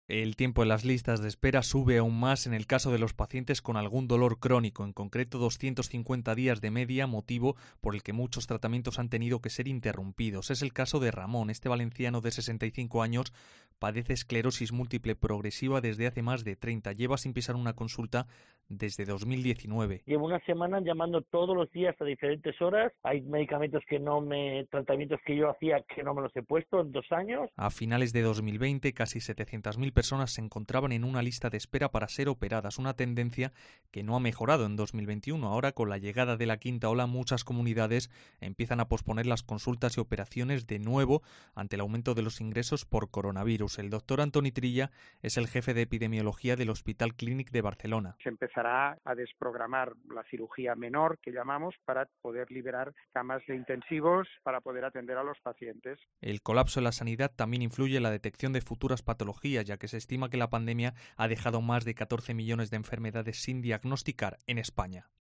El tiempo en las listas de espera sube aún más en el caso de los pacientes con algún dolor crónico, en concreto 250 días de media, motivo por el que muchos tratamientos han tenido que ser interrumpidos. Es el caso de Ramón. Este valenciano de 65 años padece esclerosis múltiple progresiva desde hace más de 30. Lleva sin pisar una consulta desde 2019. Llevo una semana llamando todos los días a diferentes horas. Hay medicamentos tratamientos que yo hacía que no me los he puesto en 2 años. A finales de 2020, casi 700.000 personas se encontraban en una lista de espera para ser operadas, una tendencia que no ha mejorado en 2021. Ahora, con la llegada de la quinta ola, muchas comunidades empiezan a posponer las consultas y operaciones de nuevo ante el aumento de los ingresos por coronavirus. El doctor Antoni Trilla es el jefe de epidemiología del Hospital Clínic de Barcelona. Se empezará a desprogramar la cirugía menor, que llamamos, para poder liberar camas de intensivos para poder atender a los pacientes. El colapso en la sanidad también influye en la detección de futuras patologías, ya que se estima que la pandemia ha dejado más de 14 millones de enfermedades sin diagnosticar en España.